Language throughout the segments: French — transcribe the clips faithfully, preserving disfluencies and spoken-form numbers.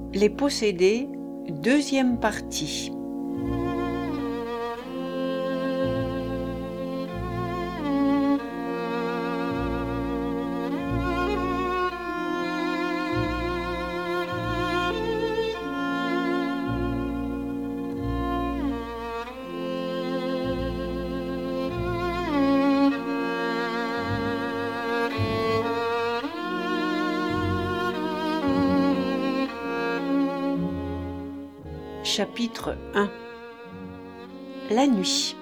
Les possédés, deuxième partie. Chapitre un. La nuit.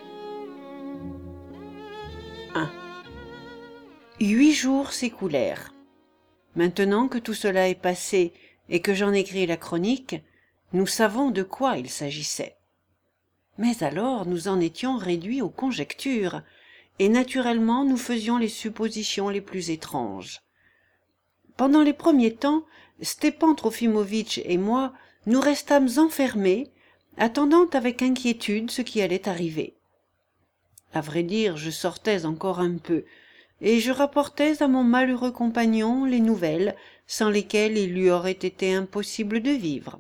un. Huit jours s'écoulèrent. Maintenant que tout cela est passé et que j'en écris la chronique, nous savons de quoi il s'agissait. Mais alors nous en étions réduits aux conjectures, et naturellement nous faisions les suppositions les plus étranges. Pendant les premiers temps, Stepan Trofimovitch et moi nous restâmes enfermés, attendant avec inquiétude ce qui allait arriver. À vrai dire, je sortais encore un peu, et je rapportais à mon malheureux compagnon les nouvelles sans lesquelles il lui aurait été impossible de vivre.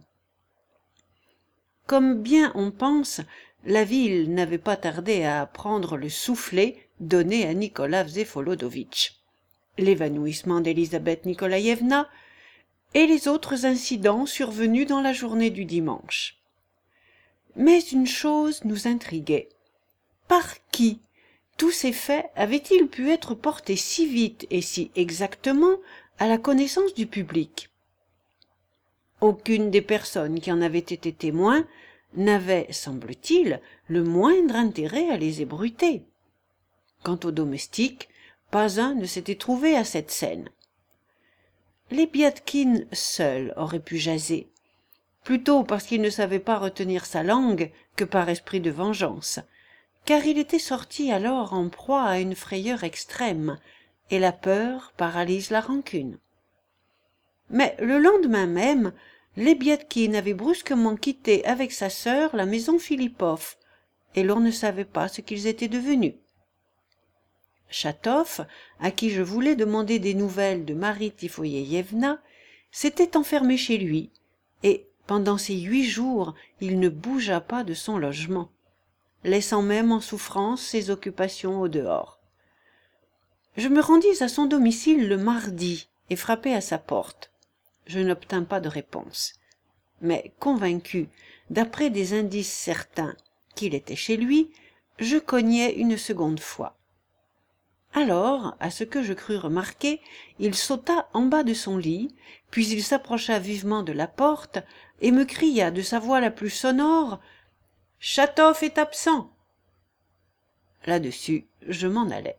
Comme bien on pense, la ville n'avait pas tardé à apprendre le soufflet donné à Nicolas Vsevolodovitch, l'évanouissement d'Elisabeth Nikolaïevna et les autres incidents survenus dans la journée du dimanche. Mais une chose nous intriguait. Par qui tous ces faits avaient-ils pu être portés si vite et si exactement à la connaissance du public? Aucune des personnes qui en avaient été témoins n'avait, semble-t-il, le moindre intérêt à les ébruiter. Quant aux domestiques, pas un ne s'était trouvé à cette scène. Les Biadkine seuls auraient pu jaser, plutôt parce qu'il ne savait pas retenir sa langue que par esprit de vengeance, car il était sorti alors en proie à une frayeur extrême, et la peur paralyse la rancune. Mais le lendemain même, les Biadkine avaient brusquement quitté avec sa sœur la maison Philippov, et l'on ne savait pas ce qu'ils étaient devenus. Chatov, à qui je voulais demander des nouvelles de Marie Tifoyeïevna, s'était enfermé chez lui, et pendant ces huit jours il ne bougea pas de son logement, laissant même en souffrance ses occupations au dehors. Je me rendis à son domicile le mardi et frappai à sa porte. Je n'obtins pas de réponse, mais convaincu, d'après des indices certains, qu'il était chez lui, je cognai une seconde fois. Alors, à ce que je crus remarquer, il sauta en bas de son lit, puis il s'approcha vivement de la porte et me cria de sa voix la plus sonore « Chatov est absent !» Là-dessus, je m'en allai.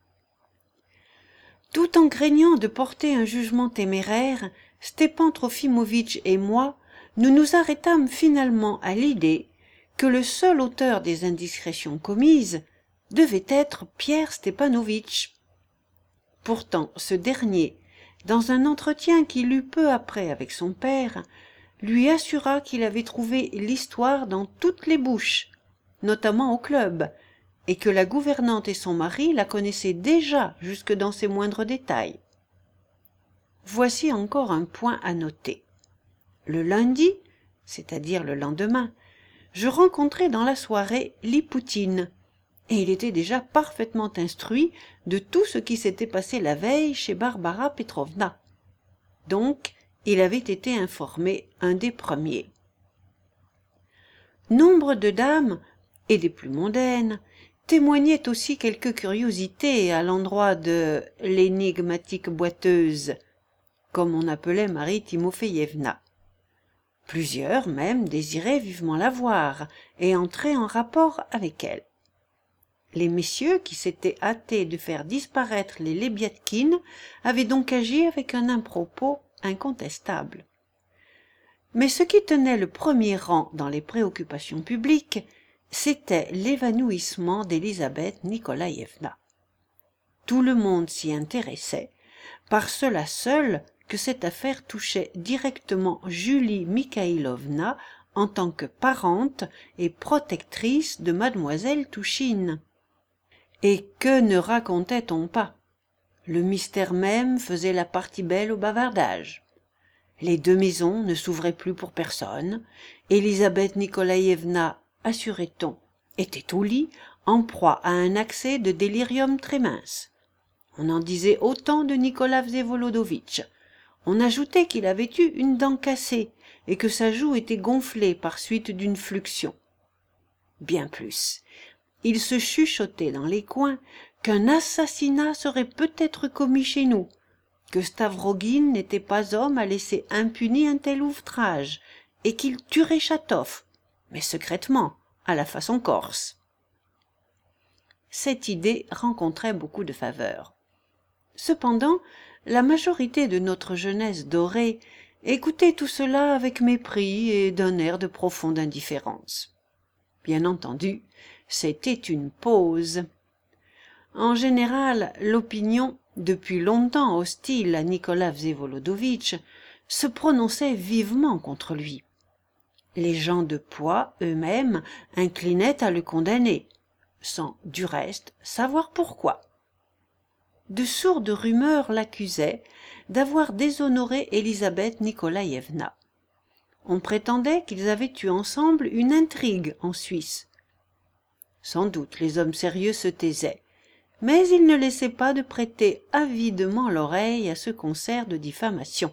Tout en craignant de porter un jugement téméraire, Stepan Trofimovitch et moi, nous nous arrêtâmes finalement à l'idée que le seul auteur des indiscrétions commises devait être Pierre Stepanovitch. Pourtant, ce dernier, dans un entretien qu'il eut peu après avec son père, lui assura qu'il avait trouvé l'histoire dans toutes les bouches, notamment au club, et que la gouvernante et son mari la connaissaient déjà jusque dans ses moindres détails. Voici encore un point à noter. Le lundi, c'est-à-dire le lendemain, je rencontrai dans la soirée Lipoutine, et il était déjà parfaitement instruit de tout ce qui s'était passé la veille chez Barbara Petrovna. Donc, il avait été informé un des premiers. Nombre de dames, et des plus mondaines, témoignaient aussi quelques curiosités à l'endroit de l'énigmatique boiteuse, comme on appelait Marie Timofeïevna. Plusieurs même désiraient vivement la voir et entrer en rapport avec elle. Les messieurs qui s'étaient hâtés de faire disparaître les Lebiadkine avaient donc agi avec un impropos incontestable. Mais ce qui tenait le premier rang dans les préoccupations publiques, c'était l'évanouissement d'Elisabeth Nikolaïevna. Tout le monde s'y intéressait, par cela seul que cette affaire touchait directement Julie Mikhaïlovna en tant que parente et protectrice de mademoiselle Touchine. Et que ne racontait-on pas? Le mystère même faisait la partie belle au bavardage. Les deux maisons ne s'ouvraient plus pour personne. Élisabeth Nikolaïevna, assurait-on, était au lit, en proie à un accès de délirium très mince. On en disait autant de Nicolas Vsevolodovitch. On ajoutait qu'il avait eu une dent cassée et que sa joue était gonflée par suite d'une fluxion. Bien plus, il se chuchotait dans les coins qu'un assassinat serait peut-être commis chez nous, que Stavrogin n'était pas homme à laisser impuni un tel ouvrage, et qu'il tuerait Chatov, mais secrètement, à la façon corse. Cette idée rencontrait beaucoup de faveur. Cependant, la majorité de notre jeunesse dorée écoutait tout cela avec mépris et d'un air de profonde indifférence. Bien entendu, c'était une pose. En général, l'opinion, depuis longtemps hostile à Nicolas Vsevolodovitch, se prononçait vivement contre lui. Les gens de poids eux-mêmes inclinaient à le condamner, sans, du reste, savoir pourquoi. De sourdes rumeurs l'accusaient d'avoir déshonoré Élisabeth Nikolaïevna. On prétendait qu'ils avaient eu ensemble une intrigue en Suisse. Sans doute les hommes sérieux se taisaient, mais ils ne laissaient pas de prêter avidement l'oreille à ce concert de diffamation.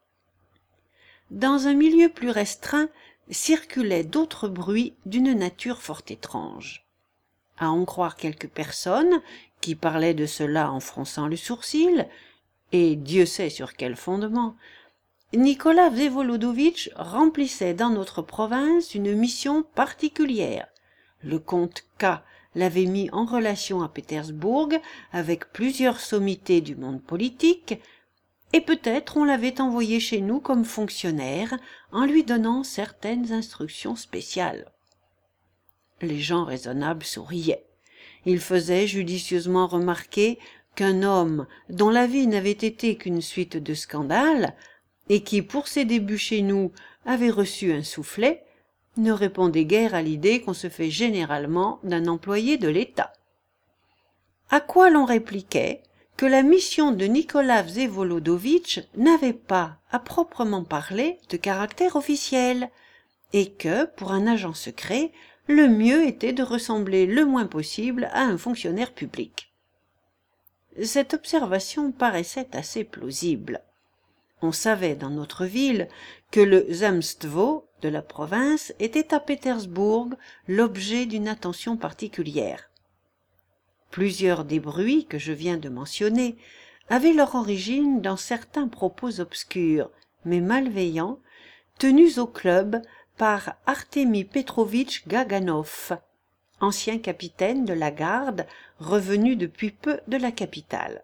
Dans un milieu plus restreint circulaient d'autres bruits d'une nature fort étrange. À en croire quelques personnes qui parlaient de cela en fronçant le sourcil, et Dieu sait sur quel fondement, Nicolas Vsevolodovitch remplissait dans notre province une mission particulière. Le comte K l'avait mis en relation à Pétersbourg avec plusieurs sommités du monde politique, et peut-être on l'avait envoyé chez nous comme fonctionnaire en lui donnant certaines instructions spéciales. Les gens raisonnables souriaient. Ils faisaient judicieusement remarquer qu'un homme dont la vie n'avait été qu'une suite de scandales, et qui, pour ses débuts chez nous, avait reçu un soufflet, ne répondait guère à l'idée qu'on se fait généralement d'un employé de l'État. À quoi l'on répliquait que la mission de Nicolas Vsevolodovitch n'avait pas, à proprement parler, de caractère officiel, et que, pour un agent secret, le mieux était de ressembler le moins possible à un fonctionnaire public. Cette observation paraissait assez plausible. On savait dans notre ville que le Zemstvo de la province était à Pétersbourg l'objet d'une attention particulière. Plusieurs des bruits que je viens de mentionner avaient leur origine dans certains propos obscurs, mais malveillants, tenus au club par Artemi Petrovitch Gaganov, ancien capitaine de la garde, revenu depuis peu de la capitale.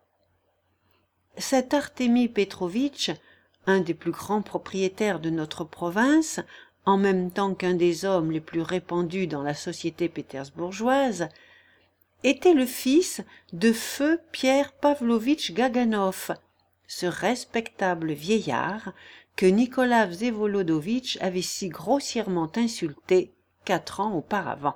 Cet Artemi Petrovitch, un des plus grands propriétaires de notre province, en même temps qu'un des hommes les plus répandus dans la société pétersbourgeoise, était le fils de feu Pierre Pavlovitch Gaganov, ce respectable vieillard que Nicolas Vsevolodovitch avait si grossièrement insulté quatre ans auparavant.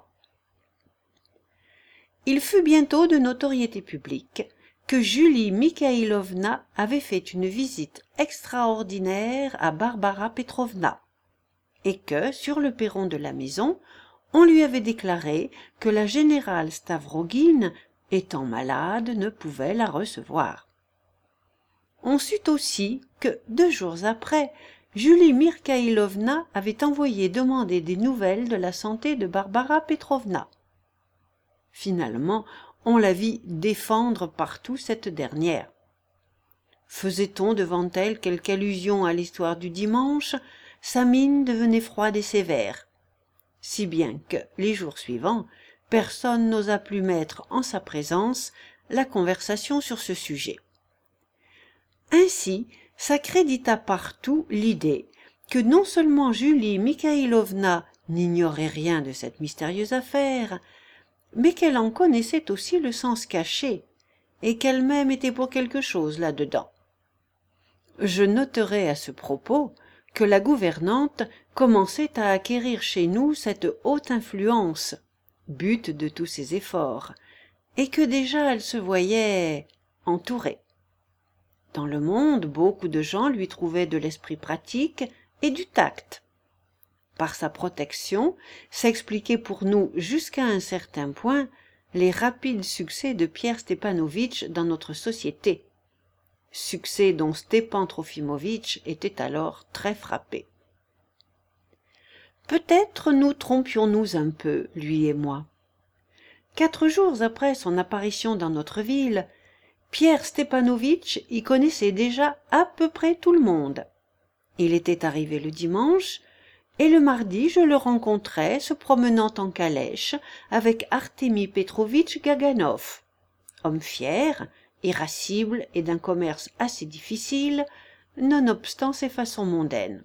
Il fut bientôt de notoriété publique que Julie Mikhailovna avait fait une visite extraordinaire à Barbara Petrovna, et que, sur le perron de la maison, on lui avait déclaré que la générale Stavrogin, étant malade, ne pouvait la recevoir. On sut aussi que, deux jours après, Julie Mikhailovna avait envoyé demander des nouvelles de la santé de Barbara Petrovna. Finalement, on la vit défendre partout cette dernière. Faisait-on devant elle quelque allusion à l'histoire du dimanche, sa mine devenait froide et sévère, si bien que, les jours suivants, personne n'osa plus mettre en sa présence la conversation sur ce sujet. Ainsi s'accrédita partout l'idée que non seulement Julie Mikhailovna n'ignorait rien de cette mystérieuse affaire, mais qu'elle en connaissait aussi le sens caché, et qu'elle-même était pour quelque chose là-dedans. Je noterai à ce propos que la gouvernante commençait à acquérir chez nous cette haute influence, but de tous ses efforts, et que déjà elle se voyait entourée. Dans le monde, beaucoup de gens lui trouvaient de l'esprit pratique et du tact. Par sa protection, s'expliquaient pour nous jusqu'à un certain point les rapides succès de Pierre Stepanovitch dans notre société, succès dont Stepan Trofimovitch était alors très frappé. Peut-être nous trompions-nous un peu, lui et moi. Quatre jours après son apparition dans notre ville, Pierre Stepanovitch y connaissait déjà à peu près tout le monde. Il était arrivé le dimanche, et le mardi je le rencontrais se promenant en calèche avec Artemi Petrovitch Gaganov, homme fier, irascible et d'un commerce assez difficile, nonobstant ses façons mondaines.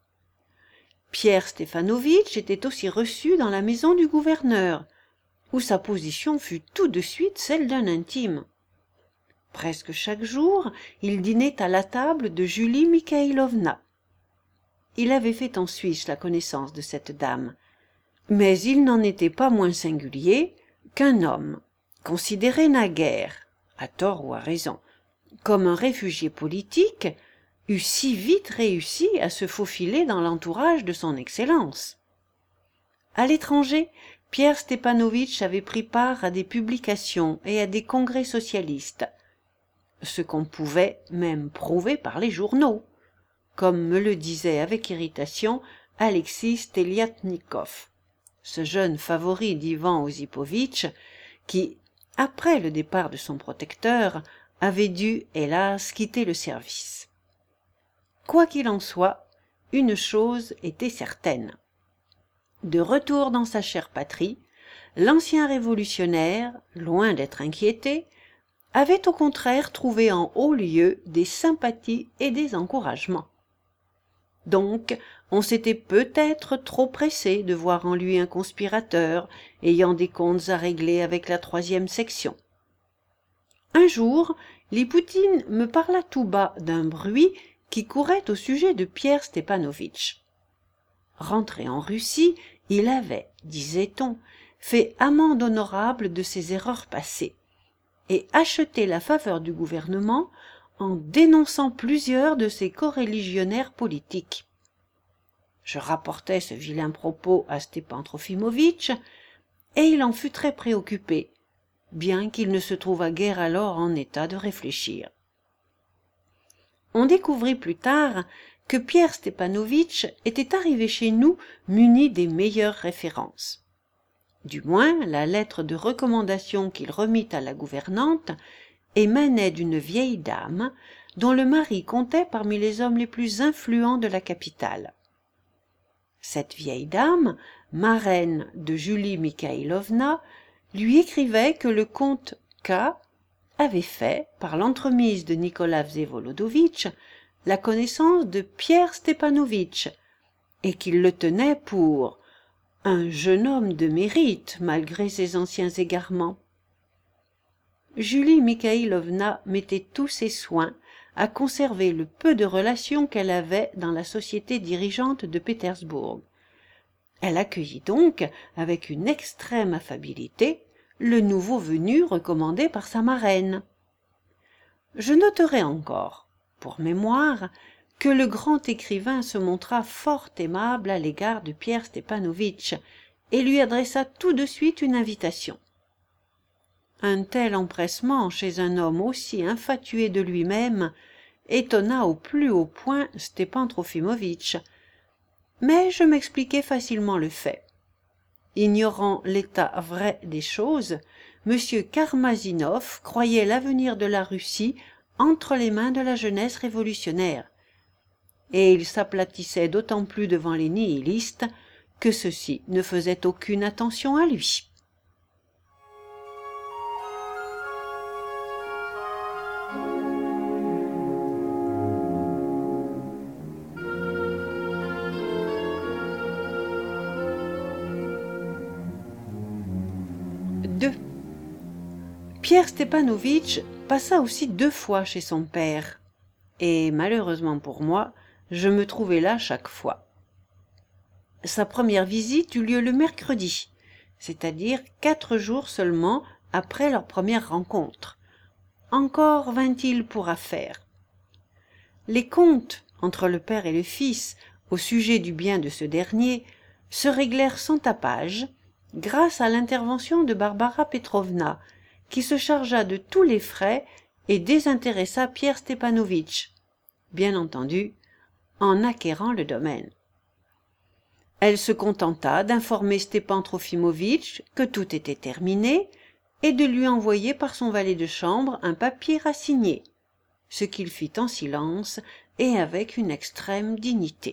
Pierre Stepanovitch était aussi reçu dans la maison du gouverneur, où sa position fut tout de suite celle d'un intime. Presque chaque jour, il dînait à la table de Julie Mikhailovna. Il avait fait en Suisse la connaissance de cette dame, mais il n'en était pas moins singulier qu'un homme, considéré naguère, à tort ou à raison, comme un réfugié politique, eût si vite réussi à se faufiler dans l'entourage de son Excellence. À l'étranger, Pierre Stepanovitch avait pris part à des publications et à des congrès socialistes, ce qu'on pouvait même prouver par les journaux, comme me le disait avec irritation Alexis Steliatnikov, ce jeune favori d'Ivan Osipovitch, qui, après le départ de son protecteur, avait dû, hélas, quitter le service. Quoi qu'il en soit, une chose était certaine. De retour dans sa chère patrie, l'ancien révolutionnaire, loin d'être inquiété, avait au contraire trouvé en haut lieu des sympathies et des encouragements. Donc, on s'était peut-être trop pressé de voir en lui un conspirateur ayant des comptes à régler avec la troisième section. Un jour, Lipoutine me parla tout bas d'un bruit qui courait au sujet de Pierre Stepanovitch. Rentré en Russie, il avait, disait-on, fait amende honorable de ses erreurs passées et acheté la faveur du gouvernement en dénonçant plusieurs de ses coreligionnaires politiques. Je rapportai ce vilain propos à Stepan Trofimovitch, et il en fut très préoccupé, bien qu'il ne se trouvât guère alors en état de réfléchir. On découvrit plus tard que Pierre Stepanovitch était arrivé chez nous muni des meilleures références. Du moins, la lettre de recommandation qu'il remit à la gouvernante émanait d'une vieille dame dont le mari comptait parmi les hommes les plus influents de la capitale. Cette vieille dame, marraine de Julie Mikhailovna, lui écrivait que le comte K avait fait, par l'entremise de Nicolas Vsevolodovitch, la connaissance de Pierre Stepanovitch, et qu'il le tenait pour un jeune homme de mérite malgré ses anciens égarements. Julie Mikhailovna mettait tous ses soins à conserver le peu de relations qu'elle avait dans la société dirigeante de Pétersbourg. Elle accueillit donc, avec une extrême affabilité, le nouveau venu recommandé par sa marraine. Je noterai encore, pour mémoire, que le grand écrivain se montra fort aimable à l'égard de Pierre Stepanovitch et lui adressa tout de suite une invitation. Un tel empressement chez un homme aussi infatué de lui-même étonna au plus haut point Stepan Trofimovitch, mais je m'expliquai facilement le fait. Ignorant l'état vrai des choses, M. Karmazinov croyait l'avenir de la Russie entre les mains de la jeunesse révolutionnaire, et il s'aplatissait d'autant plus devant les nihilistes que ceux-ci ne faisaient aucune attention à lui. deux. Pierre Stepanovitch passa aussi deux fois chez son père, et malheureusement pour moi, je me trouvai là chaque fois. Sa première visite eut lieu le mercredi, c'est-à-dire quatre jours seulement après leur première rencontre. Encore vint-il pour affaire. les comptes entre le père et le fils au sujet du bien de ce dernier se réglèrent sans tapage grâce à l'intervention de Barbara Petrovna, qui se chargea de tous les frais et désintéressa Pierre Stepanovitch, bien entendu en acquérant le domaine. Elle se contenta d'informer Stepan Trofimovitch que tout était terminé et de lui envoyer par son valet de chambre un papier à signer, ce qu'il fit en silence et avec une extrême dignité.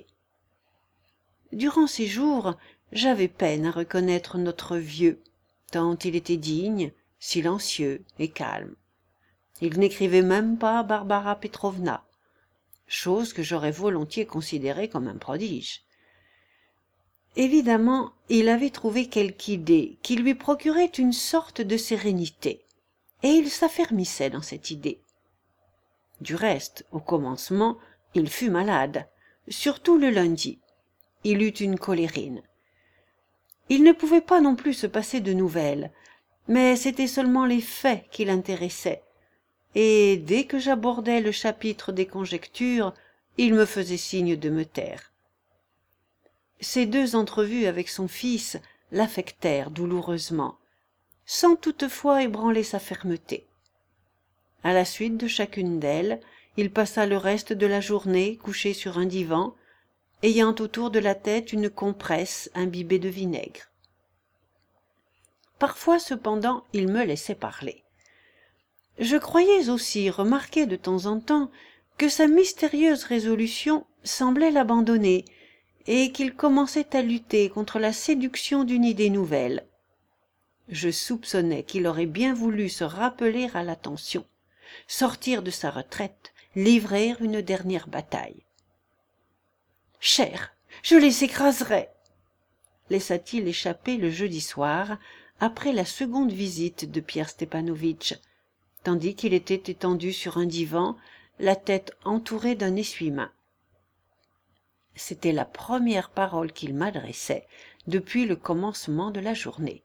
Durant ces jours, j'avais peine à reconnaître notre vieux, tant il était digne, silencieux et calme. Il n'écrivait même pas à Barbara Petrovna, chose que j'aurais volontiers considérée comme un prodige. Évidemment, il avait trouvé quelque idée qui lui procurait une sorte de sérénité, et il s'affermissait dans cette idée. Du reste, au commencement, il fut malade, surtout le lundi. Il eut une colérine. Il ne pouvait pas non plus se passer de nouvelles, mais c'étaient seulement les faits qui l'intéressaient, et dès que j'abordais le chapitre des conjectures, il me faisait signe de me taire. Ces deux entrevues avec son fils l'affectèrent douloureusement, sans toutefois ébranler sa fermeté. À la suite de chacune d'elles, il passa le reste de la journée couché sur un divan, ayant autour de la tête une compresse imbibée de vinaigre. Parfois, cependant, il me laissait parler. Je croyais aussi remarquer de temps en temps que sa mystérieuse résolution semblait l'abandonner, et qu'il commençait à lutter contre la séduction d'une idée nouvelle. Je soupçonnais qu'il aurait bien voulu se rappeler à l'attention, sortir de sa retraite, livrer une dernière bataille. « Cher, je les écraserai !» laissa-t-il échapper le jeudi soir, après la seconde visite de Pierre Stepanovitch, tandis qu'il était étendu sur un divan, la tête entourée d'un essuie-main. C'était la première parole qu'il m'adressait depuis le commencement de la journée.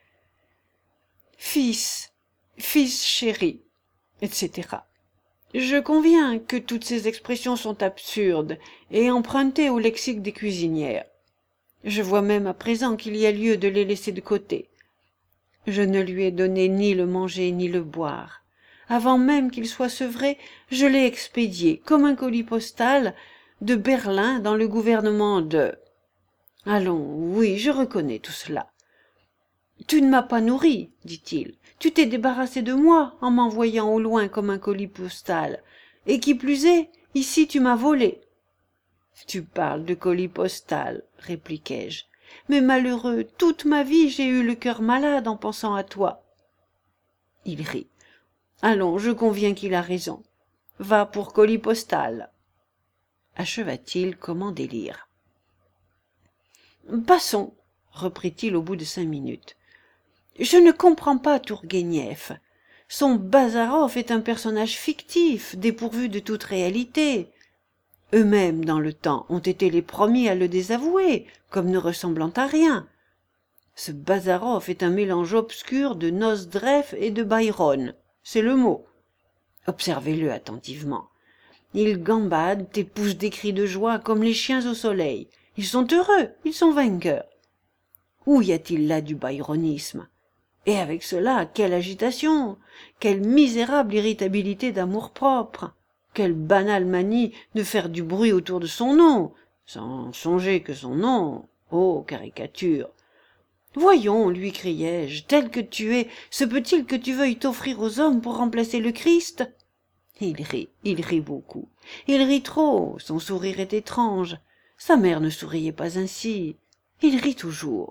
« Fils, fils chéri, et cetera. Je conviens que toutes ces expressions sont absurdes et empruntées au lexique des cuisinières. Je vois même à présent qu'il y a lieu de les laisser de côté. Je ne lui ai donné ni le manger ni le boire. Avant même qu'il soit sevré, je l'ai expédié, comme un colis postal, de Berlin dans le gouvernement de... Allons, oui, je reconnais tout cela. Tu ne m'as pas nourri, dit-il. Tu t'es débarrassé de moi en m'envoyant au loin comme un colis postal. Et qui plus est, ici tu m'as volé. Tu parles de colis postal, répliquai-je. Mais malheureux, toute ma vie j'ai eu le cœur malade en pensant à toi. Il rit. Allons, je conviens qu'il a raison. Va pour colis postal. Acheva-t-il comme en délire. Passons, reprit-il au bout de cinq minutes. Je ne comprends pas Tourguenieff. Son Bazarov est un personnage fictif, dépourvu de toute réalité. Eux-mêmes, dans le temps, ont été les premiers à le désavouer, comme ne ressemblant à rien. Ce Bazarov est un mélange obscur de Nosdref et de Byron, c'est le mot. Observez-le attentivement. Ils gambadent et poussent des cris de joie comme les chiens au soleil. Ils sont heureux, ils sont vainqueurs. Où y a-t-il là du byronisme? Et avec cela, quelle agitation, quelle misérable irritabilité d'amour-propre, quelle banale manie de faire du bruit autour de son nom, sans songer que son nom, ô caricature. Voyons, lui criai-je, tel que tu es, se peut-il que tu veuilles t'offrir aux hommes pour remplacer le Christ? Il rit, il rit beaucoup. Il rit trop, son sourire est étrange. Sa mère ne souriait pas ainsi. Il rit toujours.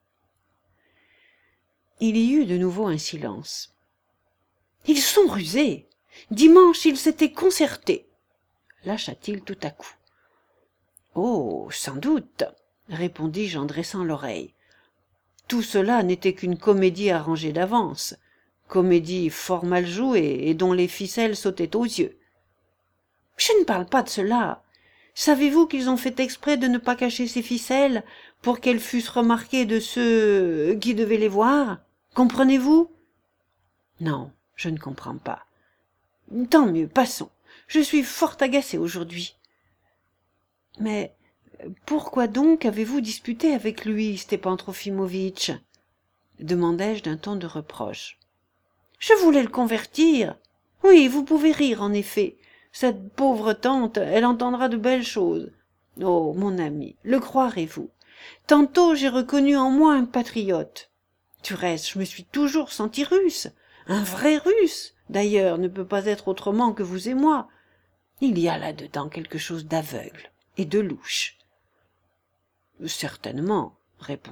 Il y eut de nouveau un silence. Ils sont rusés. Dimanche, ils s'étaient concertés. Lâcha-t-il tout à coup. Oh, sans doute, répondis-je en dressant l'oreille. Tout cela n'était qu'une comédie arrangée d'avance, comédie fort mal jouée et dont les ficelles sautaient aux yeux. Je ne parle pas de cela. Savez-vous qu'ils ont fait exprès de ne pas cacher ces ficelles pour qu'elles fussent remarquées de ceux qui devaient les voir? Comprenez-vous? Non, je ne comprends pas. Tant mieux, passons. Je suis fort agacée aujourd'hui. »« Mais pourquoi donc avez-vous disputé avec lui, Stepan Trofimovitch » demandai-je d'un ton de reproche. « Je voulais le convertir. Oui, vous pouvez rire, en effet. Cette pauvre tante, elle entendra de belles choses. Oh, mon ami, le croirez-vous? Tantôt j'ai reconnu en moi un patriote. Du reste, je me suis toujours senti russe. Un vrai russe, d'ailleurs, ne peut pas être autrement que vous et moi. Il y a là-dedans quelque chose d'aveugle et de louche. »« Certainement, répondis-je. »«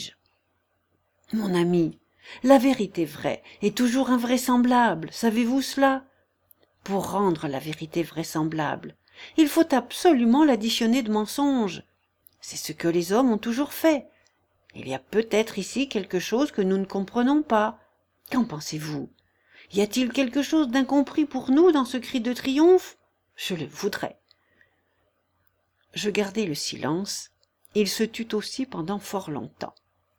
Mon ami, la vérité vraie est toujours invraisemblable, savez-vous cela? Pour rendre la vérité vraisemblable, il faut absolument l'additionner de mensonges. C'est ce que les hommes ont toujours fait. Il y a peut-être ici quelque chose que nous ne comprenons pas. Qu'en pensez-vous? Y a-t-il quelque chose d'incompris pour nous dans ce cri de triomphe? Je le voudrais. » Je gardai le silence. Il se tut aussi pendant fort longtemps.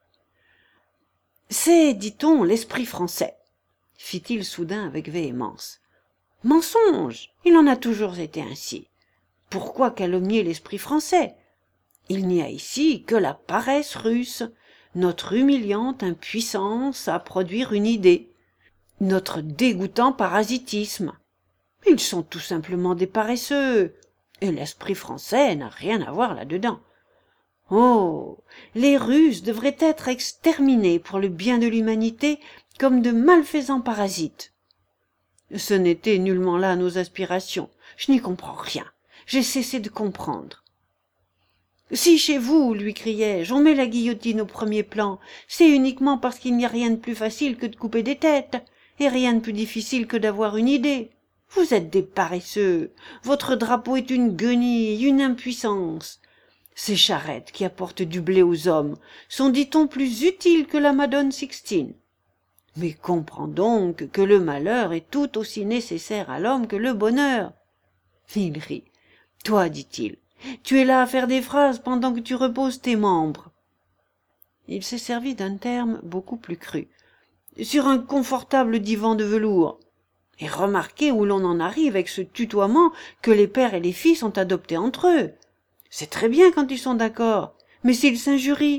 « C'est, dit-on, l'esprit français, » fit-il soudain avec véhémence. « Mensonge! Il en a toujours été ainsi. Pourquoi calomnier l'esprit français? Il n'y a ici que la paresse russe, notre humiliante impuissance à produire une idée, notre dégoûtant parasitisme. Ils sont tout simplement des paresseux, et l'esprit français n'a rien à voir là-dedans. Oh, les Russes devraient être exterminés pour le bien de l'humanité comme de malfaisants parasites. Ce n'était nullement là nos aspirations. Je n'y comprends rien. J'ai cessé de comprendre. Si chez vous, lui criai-je, on met la guillotine au premier plan, c'est uniquement parce qu'il n'y a rien de plus facile que de couper des têtes, et rien de plus difficile que d'avoir une idée. Vous êtes des paresseux. Votre drapeau est une guenille, une impuissance. Ces charrettes qui apportent du blé aux hommes sont, dit-on, plus utiles que la Madone Sixtine. Mais comprends donc que le malheur est tout aussi nécessaire à l'homme que le bonheur. » Il rit. « Toi, dit-il, tu es là à faire des phrases pendant que tu reposes tes membres. » Il s'est servi d'un terme beaucoup plus cru. « Sur un confortable divan de velours. » Et remarquez où l'on en arrive avec ce tutoiement que les pères et les fils ont adopté entre eux. C'est très bien quand ils sont d'accord, mais s'ils s'injurient.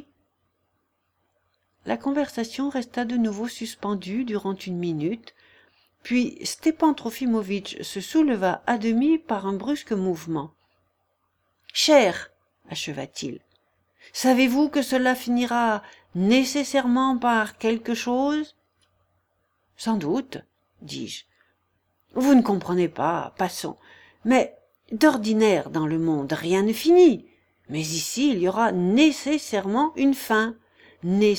La conversation resta de nouveau suspendue durant une minute, puis Stepan Trofimovitch se souleva à demi par un brusque mouvement. « Cher, acheva-t-il, savez-vous que cela finira nécessairement par quelque chose? »« Sans doute, dis-je. »« Vous ne comprenez pas, passons. Mais d'ordinaire dans le monde rien ne finit. Mais ici il y aura nécessairement une fin. Nécessairement. »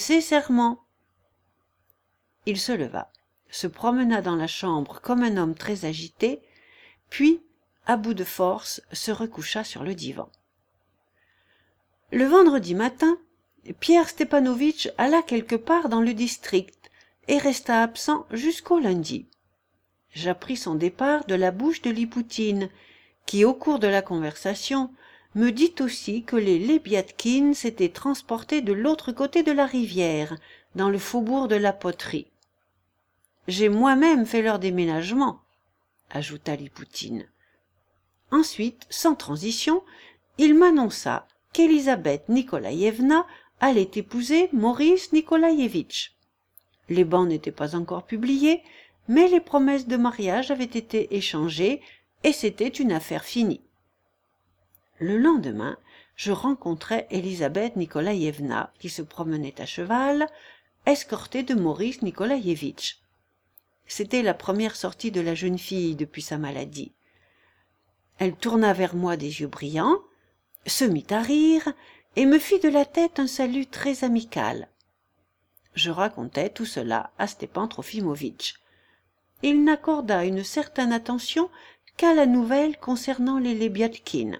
Il se leva, se promena dans la chambre comme un homme très agité, puis, à bout de force, se recoucha sur le divan. Le vendredi matin, Pierre Stepanovitch alla quelque part dans le district et resta absent jusqu'au lundi. J'appris son départ de la bouche de Lipoutine, qui, au cours de la conversation, me dit aussi que les Lebiadkine s'étaient transportés de l'autre côté de la rivière, dans le faubourg de la Poterie. « J'ai moi-même fait leur déménagement, » ajouta Lipoutine. Ensuite, sans transition, il m'annonça qu'Elisabeth Nikolaïevna allait épouser Maurice Nikolaïevitch. Les bans n'étaient pas encore publiés, mais les promesses de mariage avaient été échangées et c'était une affaire finie. Le lendemain, je rencontrai Elisabeth Nikolaïevna qui se promenait à cheval, escortée de Maurice Nikolaïevitch. C'était la première sortie de la jeune fille depuis sa maladie. Elle tourna vers moi des yeux brillants, se mit à rire et me fit de la tête un salut très amical. Je racontai tout cela à Stepan Trofimovitch. Il n'accorda une certaine attention qu'à la nouvelle concernant les Lebiadkine.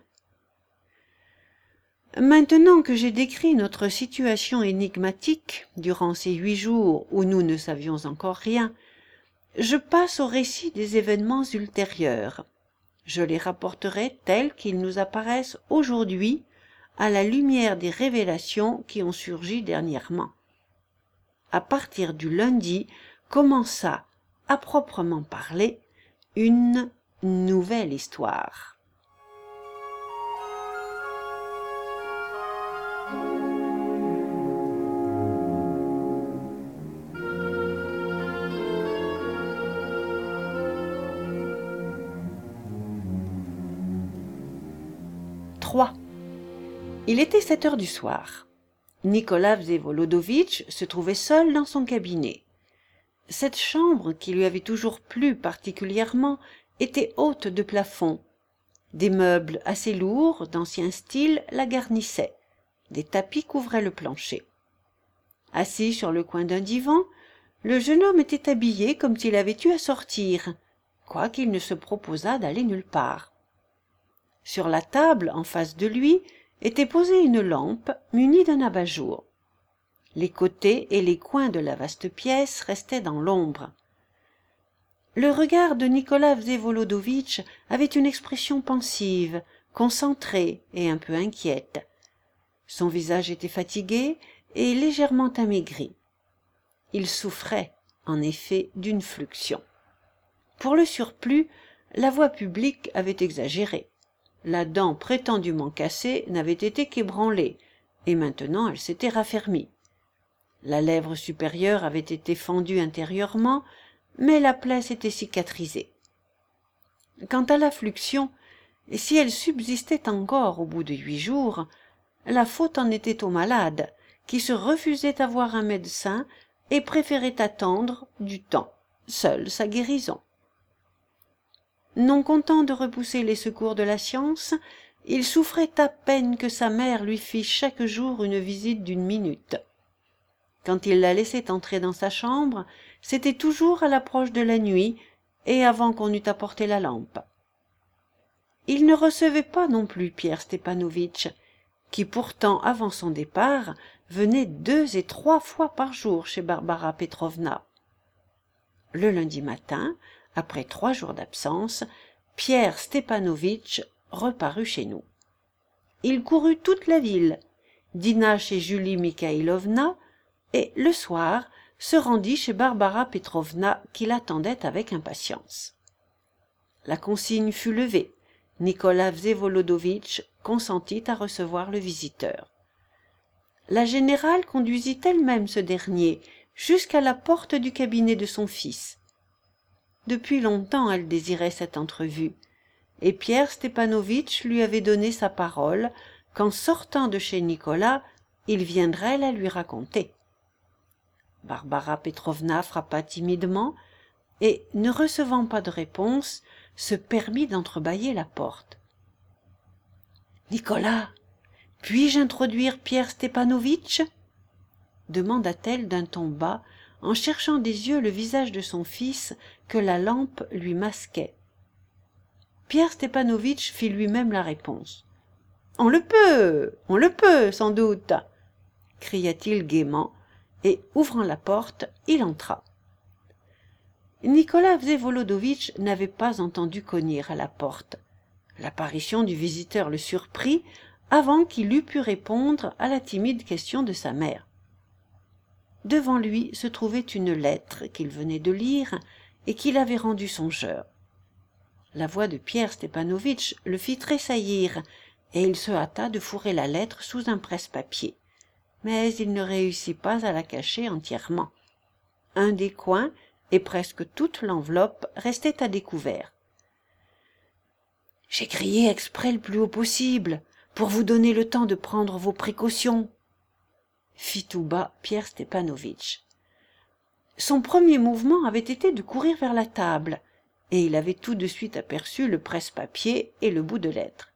Maintenant que j'ai décrit notre situation énigmatique durant ces huit jours où nous ne savions encore rien, je passe au récit des événements ultérieurs. Je les rapporterai tels qu'ils nous apparaissent aujourd'hui à la lumière des révélations qui ont surgi dernièrement. À partir du lundi commença, à proprement parler, une Nouvelle histoire. trois. Il était sept heures du soir. Nicolas Vsevolodovitch se trouvait seul dans son cabinet. Cette chambre, qui lui avait toujours plu particulièrement, était haute de plafond. Des meubles assez lourds, d'ancien style, la garnissaient. Des tapis couvraient le plancher. Assis sur le coin d'un divan, le jeune homme était habillé comme s'il avait eu à sortir, quoiqu'il ne se proposât d'aller nulle part. Sur la table, en face de lui, était posée une lampe munie d'un abat-jour. Les côtés et les coins de la vaste pièce restaient dans l'ombre. Le regard de Nicolas Vsevolodovitch avait une expression pensive, concentrée et un peu inquiète. Son visage était fatigué et légèrement amaigri. Il souffrait, en effet, d'une fluxion. Pour le surplus, la voix publique avait exagéré. La dent prétendument cassée n'avait été qu'ébranlée, et maintenant elle s'était raffermie. La lèvre supérieure avait été fendue intérieurement, mais la plaie s'était cicatrisée. Quant à la fluxion, si elle subsistait encore au bout de huit jours, la faute en était au malade, qui se refusait à voir un médecin et préférait attendre du temps, seule sa guérison. Non content de repousser les secours de la science, il souffrait à peine que sa mère lui fît chaque jour une visite d'une minute. Quand il la laissait entrer dans sa chambre, c'était toujours à l'approche de la nuit et avant qu'on eût apporté la lampe. Il ne recevait pas non plus Pierre Stepanovitch, qui pourtant, avant son départ, venait deux et trois fois par jour chez Barbara Petrovna. Le lundi matin, après trois jours d'absence, Pierre Stepanovitch reparut chez nous. Il courut toute la ville, dîna chez Julie Mikhailovna, et, le soir, se rendit chez Barbara Petrovna qui l'attendait avec impatience. La consigne fut levée. Nicolas Vsevolodovitch consentit à recevoir le visiteur. La générale conduisit elle-même ce dernier jusqu'à la porte du cabinet de son fils. Depuis longtemps elle désirait cette entrevue, et Pierre Stepanovitch lui avait donné sa parole qu'en sortant de chez Nicolas, il viendrait la lui raconter. Barbara Petrovna frappa timidement et, ne recevant pas de réponse, se permit d'entrebâiller la porte. « Nicolas, puis-je introduire Pierre Stepanovitch » demanda-t-elle d'un ton bas, en cherchant des yeux le visage de son fils que la lampe lui masquait. Pierre Stepanovitch fit lui-même la réponse. « On le peut, on le peut, sans doute » cria-t-il gaiement, et, ouvrant la porte, il entra. Nicolas Vsevolodovitch n'avait pas entendu cogner à la porte. L'apparition du visiteur le surprit avant qu'il eût pu répondre à la timide question de sa mère. Devant lui se trouvait une lettre qu'il venait de lire et qui l'avait rendu songeur. La voix de Pierre Stepanovitch le fit tressaillir, et il se hâta de fourrer la lettre sous un presse-papier. Mais il ne réussit pas à la cacher entièrement. Un des coins et presque toute l'enveloppe restait à découvert. « J'ai crié exprès le plus haut possible, pour vous donner le temps de prendre vos précautions, » fit tout bas Pierre Stepanovitch. Son premier mouvement avait été de courir vers la table, et il avait tout de suite aperçu le presse-papier et le bout de lettre.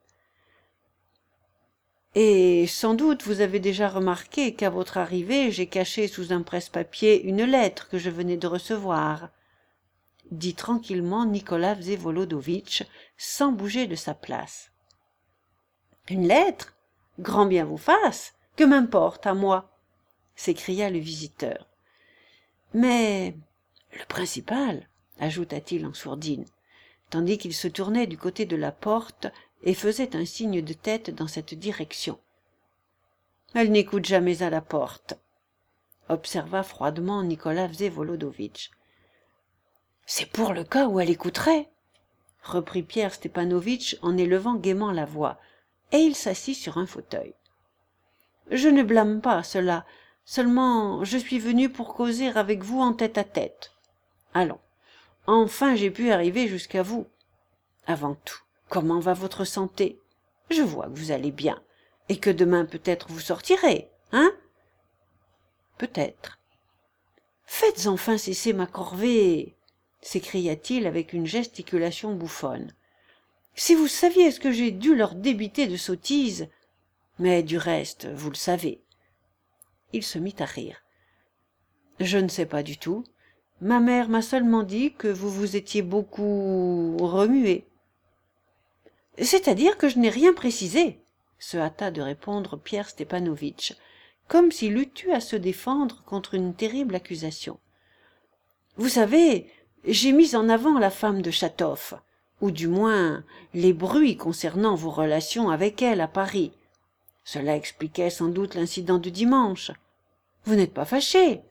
« Et sans doute vous avez déjà remarqué qu'à votre arrivée j'ai caché sous un presse-papier une lettre que je venais de recevoir, » dit tranquillement Nicolas Vsevolodovitch, sans bouger de sa place. « Une lettre ? Grand bien vous fasse, que m'importe à moi » s'écria le visiteur. « Mais le principal, » ajouta-t-il en sourdine, tandis qu'il se tournait du côté de la porte et faisait un signe de tête dans cette direction. « Elle n'écoute jamais à la porte, » observa froidement Nicolas Vsevolodovitch. « C'est pour le cas où elle écouterait, » reprit Pierre Stepanovitch en élevant gaiement la voix, et il s'assit sur un fauteuil. Je ne blâme pas cela, seulement je suis venu pour causer avec vous en tête-à-tête. Allons, enfin j'ai pu arriver jusqu'à vous. Avant tout, comment va votre santé? Je vois que vous allez bien, et que demain peut-être vous sortirez, hein? Peut-être. Faites enfin cesser ma corvée, s'écria-t-il avec une gesticulation bouffonne. Si vous saviez ce que j'ai dû leur débiter de sottises. Mais du reste, vous le savez. Il se mit à rire. Je ne sais pas du tout. Ma mère m'a seulement dit que vous vous étiez beaucoup remué. C'est-à-dire que je n'ai rien précisé, se hâta de répondre Pierre Stepanovitch, comme s'il eût eu à se défendre contre une terrible accusation. Vous savez, j'ai mis en avant la femme de Chatoff, ou du moins les bruits concernant vos relations avec elle à Paris. Cela expliquait sans doute l'incident du dimanche. Vous n'êtes pas fâché?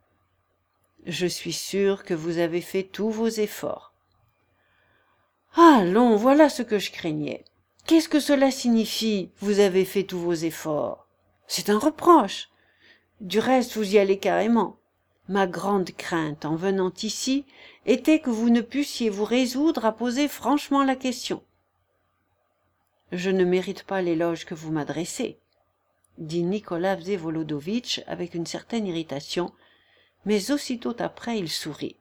Je suis sûr que vous avez fait tous vos efforts. Allons, voilà ce que je craignais. Qu'est-ce que cela signifie, vous avez fait tous vos efforts? C'est un reproche. Du reste, vous y allez carrément. Ma grande crainte en venant ici était que vous ne pussiez vous résoudre à poser franchement la question. Je ne mérite pas l'éloge que vous m'adressez, dit Nicolas Vsevolodovitch avec une certaine irritation, mais aussitôt après il sourit.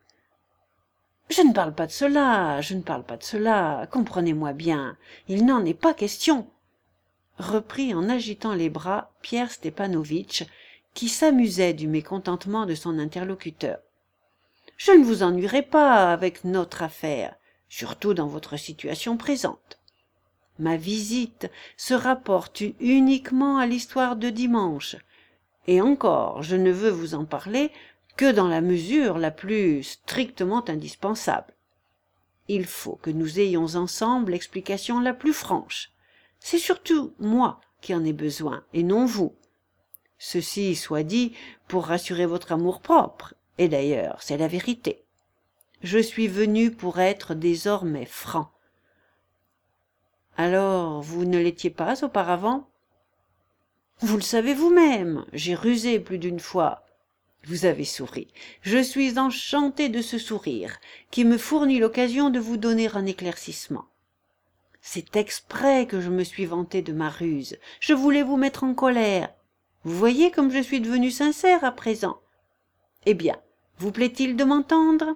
Je ne parle pas de cela, je ne parle pas de cela, comprenez-moi bien, il n'en est pas question, reprit en agitant les bras Pierre Stepanovitch, qui s'amusait du mécontentement de son interlocuteur. Je ne vous ennuierai pas avec notre affaire, surtout dans votre situation présente. Ma visite se rapporte uniquement à l'histoire de dimanche, et encore je ne veux vous en parler que dans la mesure la plus strictement indispensable. Il faut que nous ayons ensemble l'explication la plus franche. C'est surtout moi qui en ai besoin, et non vous. Ceci soit dit pour rassurer votre amour-propre, et d'ailleurs c'est la vérité. Je suis venu pour être désormais franc. Alors, vous ne l'étiez pas auparavant? Vous le savez vous-même, j'ai rusé plus d'une fois. Vous avez souri. Je suis enchanté de ce sourire, qui me fournit l'occasion de vous donner un éclaircissement. C'est exprès que je me suis vanté de ma ruse. Je voulais vous mettre en colère. Vous voyez comme je suis devenu sincère à présent. Eh bien, vous plaît-il de m'entendre?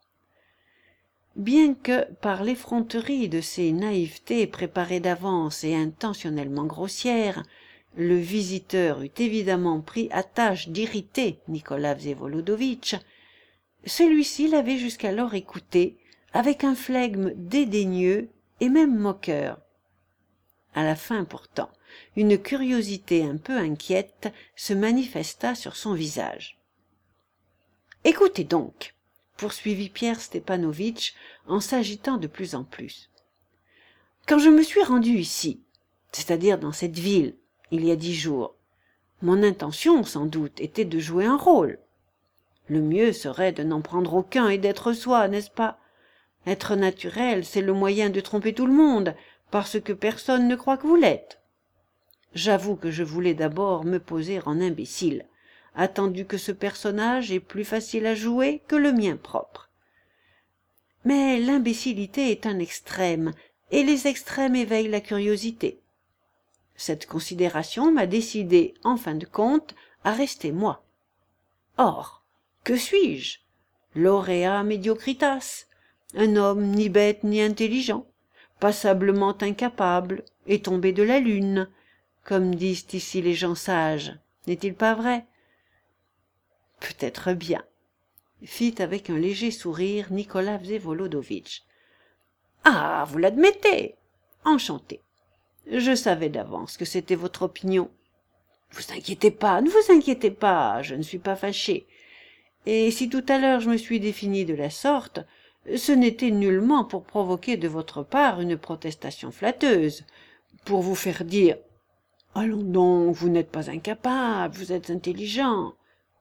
Bien que, par l'effronterie de ces naïvetés préparées d'avance et intentionnellement grossières, le visiteur eût évidemment pris à tâche d'irriter Nicolas Vsevolodovitch, celui-ci l'avait jusqu'alors écouté avec un flegme dédaigneux et même moqueur. À la fin pourtant, une curiosité un peu inquiète se manifesta sur son visage. « Écoutez donc !» poursuivit Pierre Stepanovitch en s'agitant de plus en plus. Quand je me suis rendu ici, c'est-à-dire dans cette ville, il y a dix jours, mon intention, sans doute, était de jouer un rôle. Le mieux serait de n'en prendre aucun et d'être soi, n'est-ce pas? Être naturel, c'est le moyen de tromper tout le monde, parce que personne ne croit que vous l'êtes. J'avoue que je voulais d'abord me poser en imbécile, attendu que ce personnage est plus facile à jouer que le mien propre. Mais l'imbécilité est un extrême, et les extrêmes éveillent la curiosité. Cette considération m'a décidé, en fin de compte, à rester moi. Or, que suis-je? Laurea mediocritas, un homme ni bête ni intelligent, passablement incapable et tombé de la lune, comme disent ici les gens sages, n'est-il pas vrai? Peut-être bien, fit avec un léger sourire Nicolas Vsevolodovitch. Ah, vous l'admettez? Enchanté. Je savais d'avance que c'était votre opinion. Vous inquiétez pas, ne vous inquiétez pas, je ne suis pas fâché. Et si tout à l'heure je me suis défini de la sorte, ce n'était nullement pour provoquer de votre part une protestation flatteuse, pour vous faire dire « Allons donc, vous n'êtes pas incapable, vous êtes intelligent. »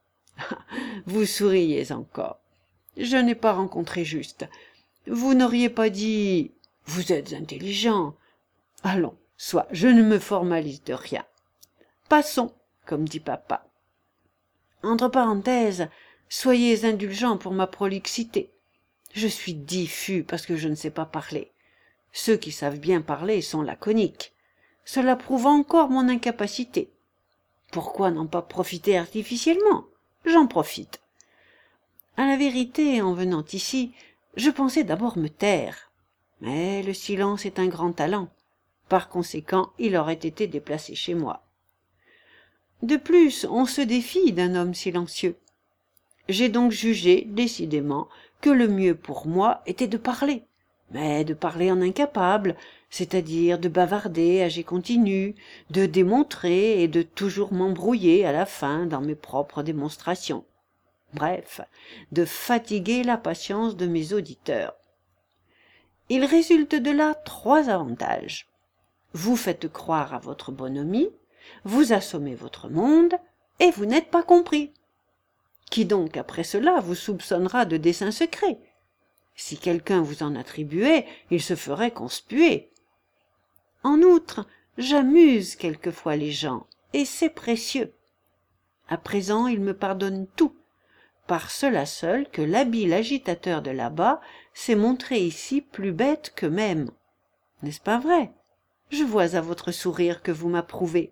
Vous souriez encore. Je n'ai pas rencontré juste. Vous n'auriez pas dit Vous êtes intelligent. Allons, soit, je ne me formalise de rien. Passons, comme dit papa. Entre parenthèses, soyez indulgents pour ma prolixité. Je suis diffus parce que je ne sais pas parler. Ceux qui savent bien parler sont laconiques. Cela prouve encore mon incapacité. Pourquoi n'en pas profiter artificiellement? J'en profite. À la vérité, en venant ici, je pensais d'abord me taire. Mais le silence est un grand talent. Par conséquent, il aurait été déplacé chez moi. De plus, on se défie d'un homme silencieux. J'ai donc jugé, décidément, que le mieux pour moi était de parler, mais de parler en incapable, c'est-à-dire de bavarder à jet continu, de démontrer et de toujours m'embrouiller à la fin dans mes propres démonstrations. Bref, de fatiguer la patience de mes auditeurs. Il résulte de là trois avantages. Vous faites croire à votre bonhomie, vous assommez votre monde, et vous n'êtes pas compris. Qui donc, après cela, vous soupçonnera de dessein secret? Si quelqu'un vous en attribuait, il se ferait conspuer. En outre, j'amuse quelquefois les gens, et c'est précieux. À présent, ils me pardonnent tout, par cela seul que l'habile agitateur de là-bas s'est montré ici plus bête qu'eux-mêmes. N'est-ce pas vrai? Je vois à votre sourire que vous m'approuvez.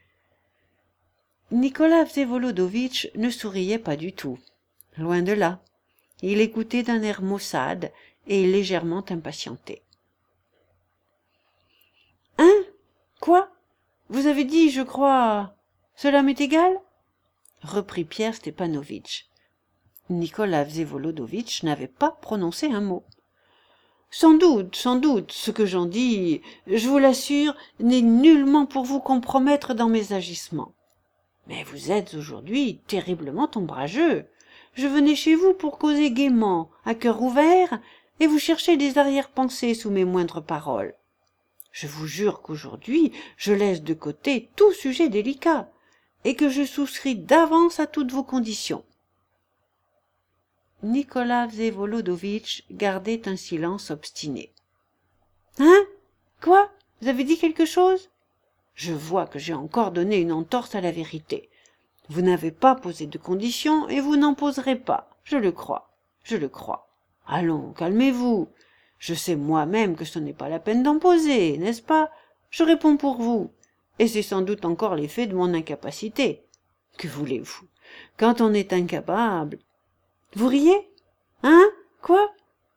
Nicolas Vsevolodovitch ne souriait pas du tout. Loin de là. Il écoutait d'un air maussade et légèrement impatienté. « Hein? Quoi? Vous avez dit, je crois... Cela m'est égal ?» reprit Pierre Stepanovitch. Nicolas Vsevolodovitch n'avait pas prononcé un mot. « Sans doute, sans doute, ce que j'en dis, je vous l'assure, n'est nullement pour vous compromettre dans mes agissements. Mais vous êtes aujourd'hui terriblement ombrageux. Je venais chez vous pour causer gaiement, à cœur ouvert, et vous cherchez des arrière-pensées sous mes moindres paroles. Je vous jure qu'aujourd'hui, je laisse de côté tout sujet délicat, et que je souscris d'avance à toutes vos conditions. » Nicolas Vsevolodovitch gardait un silence obstiné. « Hein? Quoi? Vous avez dit quelque chose? Je vois que j'ai encore donné une entorse à la vérité. Vous n'avez pas posé de conditions et vous n'en poserez pas, je le crois, je le crois. Allons, calmez-vous. Je sais moi-même que ce n'est pas la peine d'en poser, n'est-ce pas? Je réponds pour vous, et c'est sans doute encore l'effet de mon incapacité. Que voulez-vous? Quand on est incapable... Vous riez? Hein? Quoi?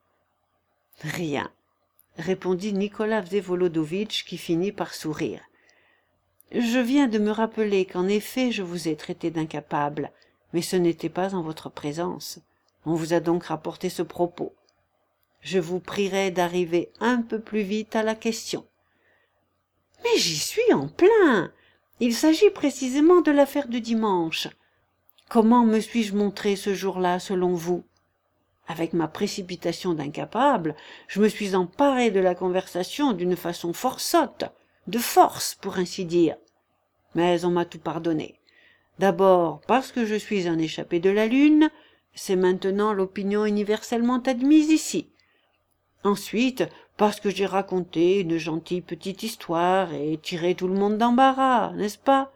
Rien, répondit Nicolas Vsevolodovitch qui finit par sourire. Je viens de me rappeler qu'en effet je vous ai traité d'incapable, mais ce n'était pas en votre présence. On vous a donc rapporté ce propos. Je vous prierai d'arriver un peu plus vite à la question. Mais j'y suis en plein. Il s'agit précisément de l'affaire de dimanche. Comment me suis-je montré ce jour-là, selon vous? Avec ma précipitation d'incapable, je me suis emparé de la conversation d'une façon fort sotte, de force, pour ainsi dire. Mais on m'a tout pardonné. D'abord parce que je suis un échappé de la lune, c'est maintenant l'opinion universellement admise ici. Ensuite, parce que j'ai raconté une gentille petite histoire et tiré tout le monde d'embarras, n'est-ce pas?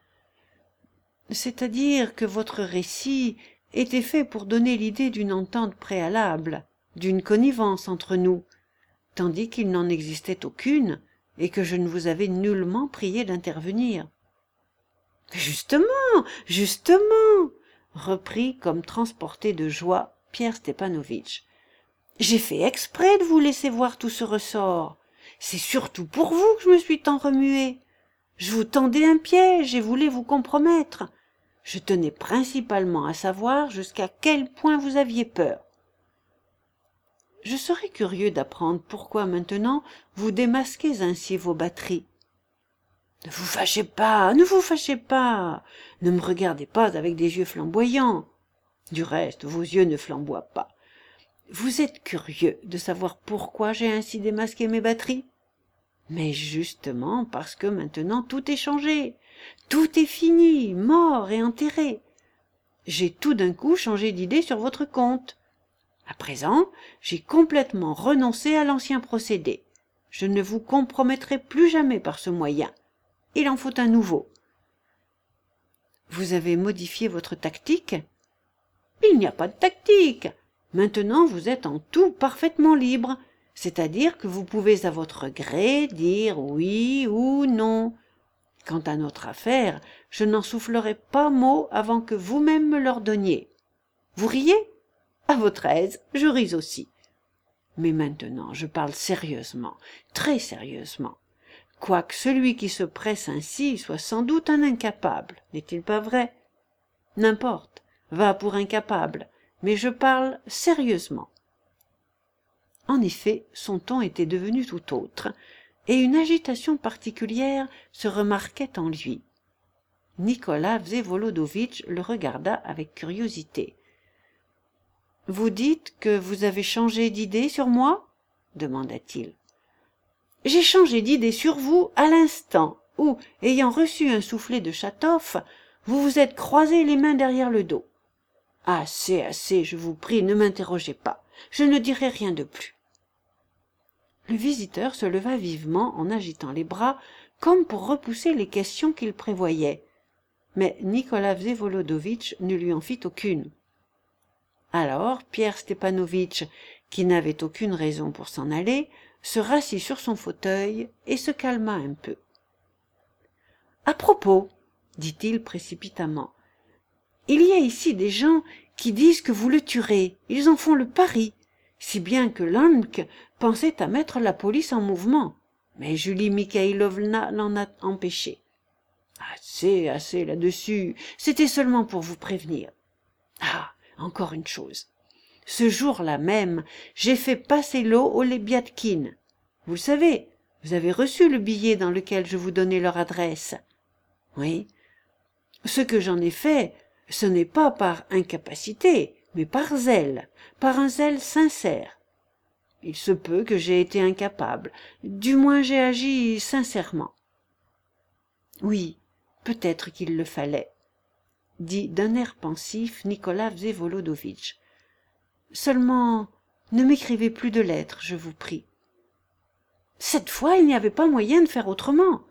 C'est-à-dire que votre récit était fait pour donner l'idée d'une entente préalable, d'une connivence entre nous, tandis qu'il n'en existait aucune, et que je ne vous avais nullement prié d'intervenir. « Justement, justement !» reprit, comme transporté de joie, Pierre Stepanovitch. « J'ai fait exprès de vous laisser voir tout ce ressort. C'est surtout pour vous que je me suis tant remué. Je vous tendais un piège et voulais vous compromettre. Je tenais principalement à savoir jusqu'à quel point vous aviez peur. Je serais curieux d'apprendre pourquoi maintenant vous démasquez ainsi vos batteries. Ne vous fâchez pas, ne vous fâchez pas, ne me regardez pas avec des yeux flamboyants. Du reste, vos yeux ne flamboient pas. Vous êtes curieux de savoir pourquoi j'ai ainsi démasqué mes batteries? Mais justement parce que maintenant tout est changé, tout est fini, mort et enterré. J'ai tout d'un coup changé d'idée sur votre compte. À présent, j'ai complètement renoncé à l'ancien procédé. Je ne vous compromettrai plus jamais par ce moyen. Il en faut un nouveau. Vous avez modifié votre tactique? Il n'y a pas de tactique. Maintenant, vous êtes en tout parfaitement libre, c'est-à-dire que vous pouvez à votre gré dire oui ou non. Quant à notre affaire, je n'en soufflerai pas mot avant que vous-même me l'ordonniez. Vous riez? À votre aise, je ris aussi. Mais maintenant, je parle sérieusement, très sérieusement. Quoique celui qui se presse ainsi soit sans doute un incapable, n'est-il pas vrai? N'importe, va pour incapable, mais je parle sérieusement. En effet, son ton était devenu tout autre, et une agitation particulière se remarquait en lui. Nicolas Vsevolodovitch le regarda avec curiosité. « Vous dites que vous avez changé d'idée sur moi ?» demanda-t-il. « J'ai changé d'idée sur vous à l'instant où, ayant reçu un soufflet de Chatoff, vous vous êtes croisé les mains derrière le dos. Assez, assez, je vous prie, ne m'interrogez pas. Je ne dirai rien de plus. » Le visiteur se leva vivement en agitant les bras, comme pour repousser les questions qu'il prévoyait. Mais Nicolas Vsevolodovitch ne lui en fit aucune. Alors Pierre Stepanovitch, qui n'avait aucune raison pour s'en aller, se rassit sur son fauteuil et se calma un peu. « À propos, dit-il précipitamment, il y a ici des gens qui disent que vous le tuerez, ils en font le pari, si bien que Lanck pensait à mettre la police en mouvement, mais Julie Mikhailovna l'en a empêché. Assez, assez là-dessus, c'était seulement pour vous prévenir. Ah, encore une chose. Ce jour-là même, j'ai fait passer l'eau aux Lebiadkine. Vous le savez, vous avez reçu le billet dans lequel je vous donnais leur adresse. Oui. Ce que j'en ai fait, ce n'est pas par incapacité, mais par zèle, par un zèle sincère. Il se peut que j'ai été incapable, du moins j'ai agi sincèrement. Oui, peut-être qu'il le fallait, dit d'un air pensif Nicolas Vsevolodovitch. Seulement, ne m'écrivez plus de lettres, je vous prie. Cette fois, il n'y avait pas moyen de faire autrement.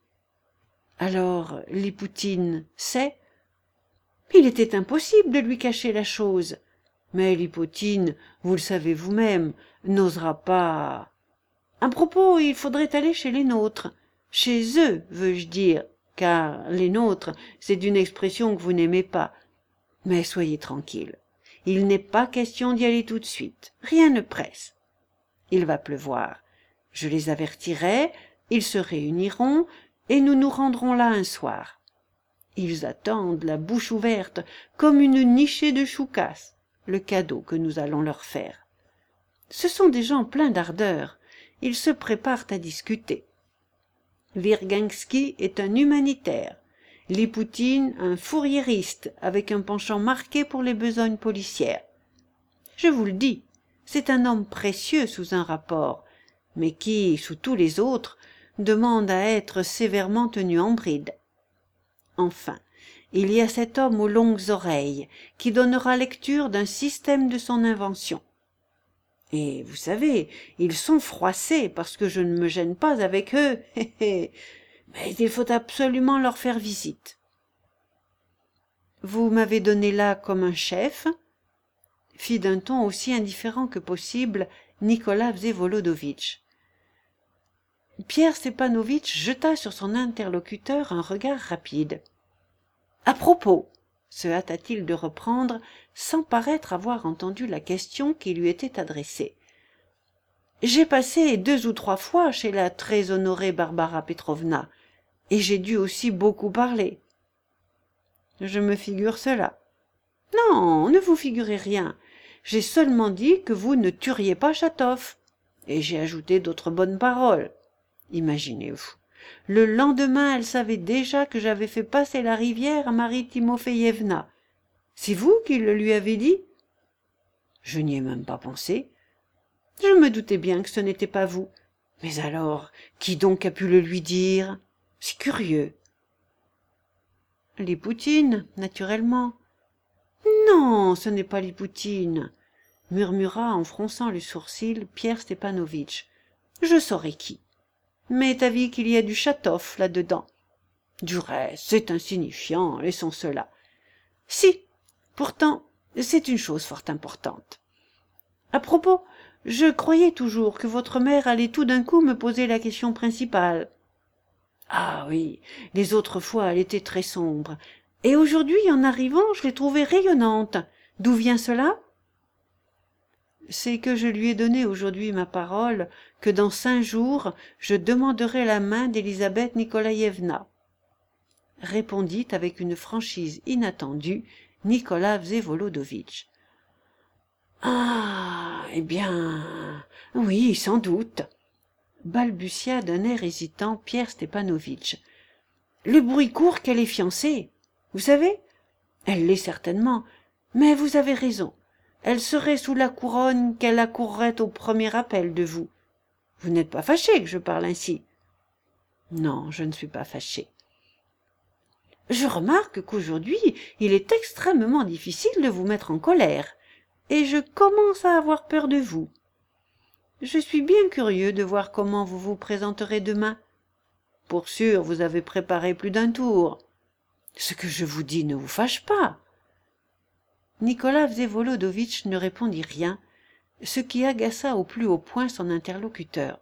Alors, Lipoutine sait? Il était impossible de lui cacher la chose. Mais Lipoutine, vous le savez vous-même, n'osera pas... À propos, il faudrait aller chez les nôtres. Chez eux, veux-je dire, car les nôtres, c'est d'une expression que vous n'aimez pas. Mais soyez tranquille. Il n'est pas question d'y aller tout de suite. Rien ne presse. Il va pleuvoir. Je les avertirai, ils se réuniront, et nous nous rendrons là un soir. Ils attendent la bouche ouverte, comme une nichée de choucas, le cadeau que nous allons leur faire. Ce sont des gens pleins d'ardeur. Ils se préparent à discuter. Virginsky est un humanitaire, Lipoutine un fourriériste avec un penchant marqué pour les besognes policières. Je vous le dis, c'est un homme précieux sous un rapport, mais qui, sous tous les autres, demande à être sévèrement tenu en bride. Enfin, il y a cet homme aux longues oreilles qui donnera lecture d'un système de son invention. Et vous savez, ils sont froissés parce que je ne me gêne pas avec eux, mais il faut absolument leur faire visite. Vous m'avez donné là comme un chef, fit d'un ton aussi indifférent que possible Nicolas Vsevolodovitch. Pierre Stepanovitch jeta sur son interlocuteur un regard rapide. « À propos !» se hâta-t-il de reprendre, sans paraître avoir entendu la question qui lui était adressée. « J'ai passé deux ou trois fois chez la très honorée Barbara Petrovna, et j'ai dû aussi beaucoup parler. »« Je me figure cela. »« Non, ne vous figurez rien. J'ai seulement dit que vous ne tueriez pas Chatoff, et j'ai ajouté d'autres bonnes paroles. Imaginez-vous. Le lendemain, elle savait déjà que j'avais fait passer la rivière à Marie Timofeïevna. C'est vous qui le lui avez dit? Je n'y ai même pas pensé. Je me doutais bien que ce n'était pas vous. Mais alors, qui donc a pu le lui dire? C'est curieux. Lipoutine, naturellement. Non, ce n'est pas Lipoutine, murmura en fronçant le sourcil Pierre Stepanovitch. je saurai qui. M'est avis qu'il y a du chatoff là-dedans. Du reste, c'est insignifiant, laissons cela. Si, pourtant, c'est une chose fort importante. À propos, je croyais toujours que votre mère allait tout d'un coup me poser la question principale. Ah oui, les autres fois elle était très sombre, et aujourd'hui, en arrivant, je l'ai trouvée rayonnante. D'où vient cela? C'est que je lui ai donné aujourd'hui ma parole que dans cinq jours je demanderai la main d'Elisabeth Nikolaïevna, répondit avec une franchise inattendue Nicolas Vsevolodovitch. Ah, eh bien, oui, sans doute, balbutia d'un air hésitant Pierre Stepanovitch. Le bruit court qu'elle est fiancée. Vous savez, elle l'est certainement, mais vous avez raison. Elle serait sous la couronne qu'elle accourrait au premier appel de vous. Vous n'êtes pas fâché que je parle ainsi? Non, je ne suis pas fâché. Je remarque qu'aujourd'hui, il est extrêmement difficile de vous mettre en colère, et je commence à avoir peur de vous. Je suis bien curieux de voir comment vous vous présenterez demain. Pour sûr, vous avez préparé plus d'un tour. Ce que je vous dis ne vous fâche pas. Nicolas Vsevolodovitch ne répondit rien, ce qui agaça au plus haut point son interlocuteur.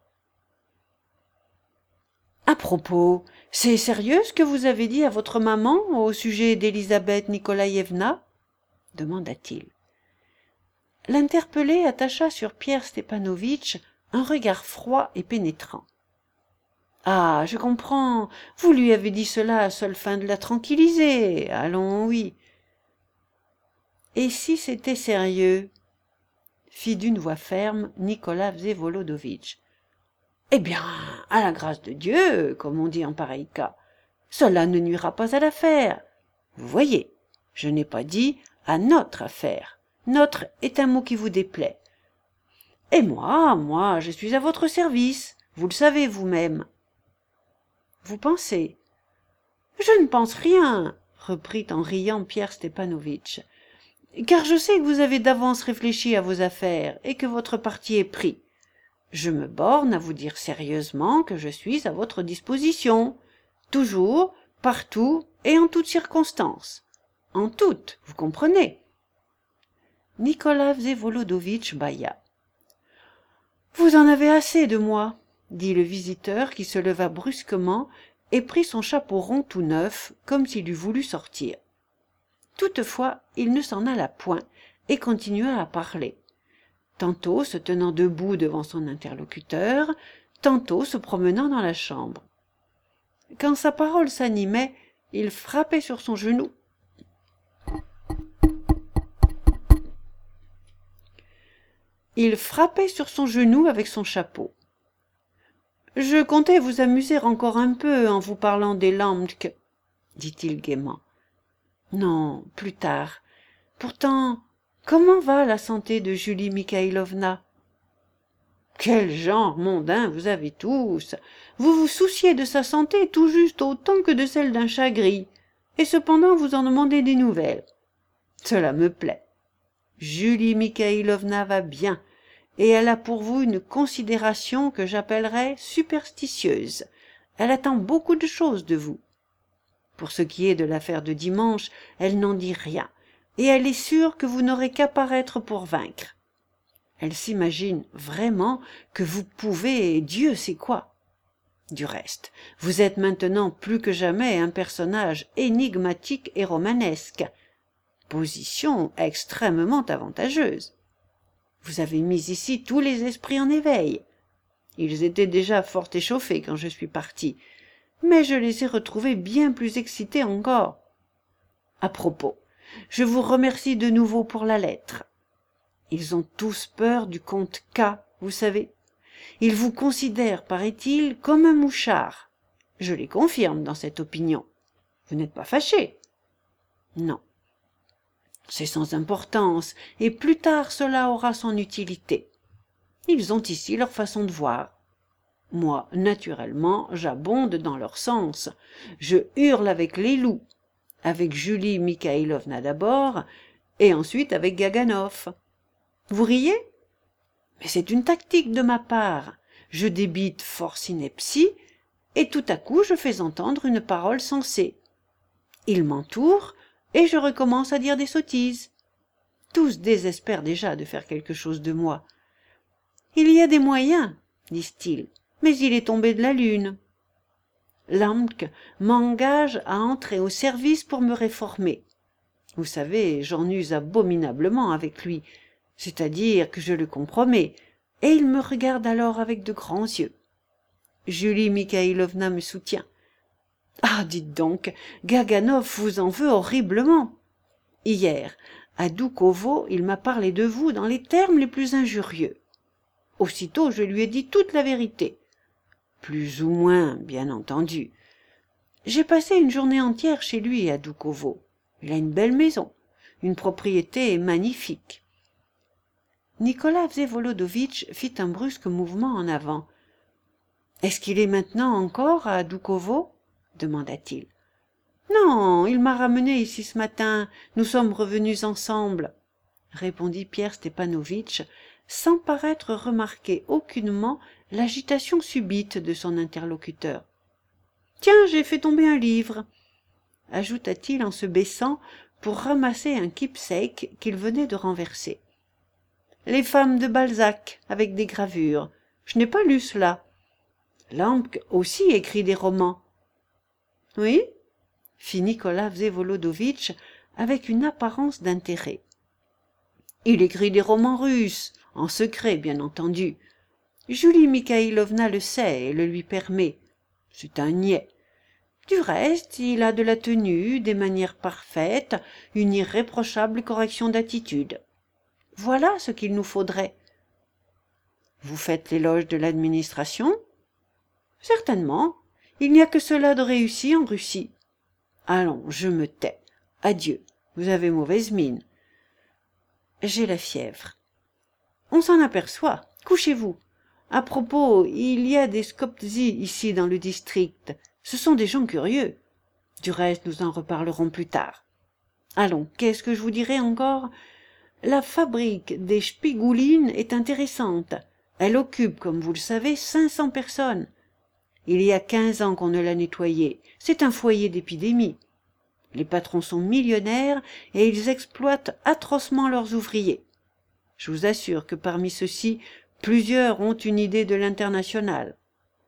À propos, c'est sérieux ce que vous avez dit à votre maman au sujet d'Elisabeth Nikolaïevna? Demanda-t-il. L'interpellé attacha sur Pierre Stepanovitch un regard froid et pénétrant. Ah, je comprends, vous lui avez dit cela à seule fin de la tranquilliser. Allons, oui. Et si c'était sérieux? Fit d'une voix ferme Nicolas Vsevolodovitch. Eh bien, à la grâce de Dieu, comme on dit en pareil cas, cela ne nuira pas à l'affaire. Vous voyez, je n'ai pas dit à notre affaire. Notre est un mot qui vous déplaît. Et moi, moi, je suis à votre service, vous le savez vous-même. Vous pensez? Je ne pense rien, reprit en riant Pierre Stepanovitch, car je sais que vous avez d'avance réfléchi à vos affaires et que votre parti est pris. Je me borne à vous dire sérieusement que je suis à votre disposition, toujours, partout et en toutes circonstances. En toutes, vous comprenez. Nicolas Vsevolodovitch bâilla. Vous en avez assez de moi, dit le visiteur qui se leva brusquement et prit son chapeau rond tout neuf, comme s'il eût voulu sortir. Toutefois, il ne s'en alla point et continua à parler, tantôt se tenant debout devant son interlocuteur, tantôt se promenant dans la chambre. Quand sa parole s'animait, il frappait sur son genou. Il frappait sur son genou avec son chapeau. Je comptais vous amuser encore un peu en vous parlant des Lambtke, dit-il gaiement. Non, plus tard. Pourtant, comment va la santé de Julie Mikhailovna? Quel genre mondain vous avez tous! Vous vous souciez de sa santé tout juste autant que de celle d'un chat gris, et cependant vous en demandez des nouvelles. Cela me plaît. Julie Mikhailovna va bien, et elle a pour vous une considération que j'appellerais superstitieuse. Elle attend beaucoup de choses de vous. Pour ce qui est de l'affaire de dimanche, elle n'en dit rien, et elle est sûre que vous n'aurez qu'à paraître pour vaincre. Elle s'imagine vraiment que vous pouvez Dieu sait quoi. Du reste, vous êtes maintenant plus que jamais un personnage énigmatique et romanesque, position extrêmement avantageuse. Vous avez mis ici tous les esprits en éveil. Ils étaient déjà fort échauffés quand je suis parti, mais je les ai retrouvés bien plus excités encore. À propos, je vous remercie de nouveau pour la lettre. Ils ont tous peur du comte K, vous savez. Ils vous considèrent, paraît-il, comme un mouchard. Je les confirme dans cette opinion. Vous n'êtes pas fâché? Non. C'est sans importance, et plus tard cela aura son utilité. Ils ont ici leur façon de voir. Moi, naturellement, j'abonde dans leur sens. Je hurle avec les loups, avec Julie Mikhailovna d'abord, et ensuite avec Gaganov. Vous riez? Mais c'est une tactique de ma part. je débite force ineptie, et tout à coup je fais entendre une parole sensée. Ils m'entourent, et je recommence à dire des sottises. Tous désespèrent déjà de faire quelque chose de moi. Il y a des moyens, disent-ils, mais il est tombé de la lune. Lamke m'engage à entrer au service pour me réformer. Vous savez, j'en use abominablement avec lui, c'est-à-dire que je le compromets, et il me regarde alors avec de grands yeux. Julie Mikhailovna me soutient. Ah, dites donc, Gaganov vous en veut horriblement. Hier, à Doukovo, il m'a parlé de vous dans les termes les plus injurieux. Aussitôt, je lui ai dit toute la vérité. Plus ou moins, bien entendu. J'ai passé une journée entière chez lui à Doukovo. Il a une belle maison, une propriété magnifique. Nicolas Vsevolodovitch fit un brusque mouvement en avant. « Est-ce qu'il est maintenant encore à Doukovo ?» demanda-t-il. « Non, il m'a ramené ici ce matin. Nous sommes revenus ensemble, » répondit Pierre Stepanovitch, sans paraître remarquer aucunement l'agitation subite de son interlocuteur. « Tiens, j'ai fait tomber un livre, » ajouta-t-il en se baissant pour ramasser un keepsake qu'il venait de renverser. « Les femmes de Balzac, avec des gravures. Je n'ai pas lu cela. Lamke aussi écrit des romans. »« Oui ?» fit Nicolas Vsevolodovitch avec une apparence d'intérêt. « Il écrit des romans russes, en secret, bien entendu. Julie Mikhailovna le sait et le lui permet. C'est un niais. Du reste, il a de la tenue, des manières parfaites, une irréprochable correction d'attitude. Voilà ce qu'il nous faudrait. »« Vous faites l'éloge de l'administration ? » ?»« Certainement. Il n'y a que cela de réussi en Russie. »« Allons, je me tais. Adieu. Vous avez mauvaise mine. »« J'ai la fièvre. »« On s'en aperçoit. Couchez-vous. À propos, il y a des Skoptsi ici dans le district. Ce sont des gens curieux. Du reste, nous en reparlerons plus tard. Allons, qu'est-ce que je vous dirai encore ? La fabrique des Spigoulines est intéressante. Elle occupe, comme vous le savez, cinq cents personnes. Il y a quinze ans qu'on ne l'a nettoyée. C'est un foyer d'épidémie. Les patrons sont millionnaires et ils exploitent atrocement leurs ouvriers. Je vous assure que parmi ceux-ci, plusieurs ont une idée de l'international. Quoi ?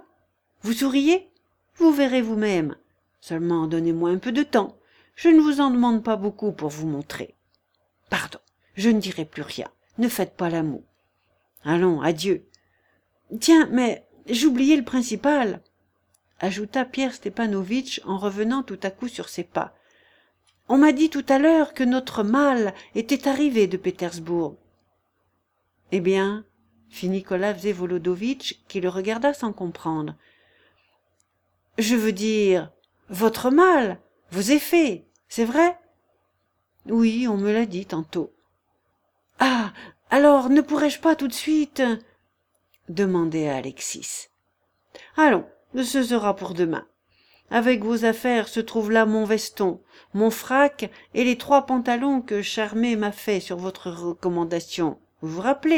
Vous souriez ? Vous verrez vous-même. Seulement donnez-moi un peu de temps. Je ne vous en demande pas beaucoup pour vous montrer. Pardon, je ne dirai plus rien. Ne faites pas la moue. Allons, adieu. Tiens, mais j'oubliais le principal, ajouta Pierre Stepanovitch en revenant tout à coup sur ses pas. On m'a dit tout à l'heure que notre mal était arrivé de Pétersbourg. Eh bien, fit Nicolas Vsevolodovitch, qui le regarda sans comprendre. Je veux dire, votre mal, vos effets, c'est vrai ? Oui, on me l'a dit tantôt. Ah, alors ne pourrais-je pas tout de suite ? demandait Alexis. Allons, ce sera pour demain. Avec vos affaires se trouve là mon veston, mon frac et les trois pantalons que Charmé m'a fait sur votre recommandation. Vous vous rappelez ?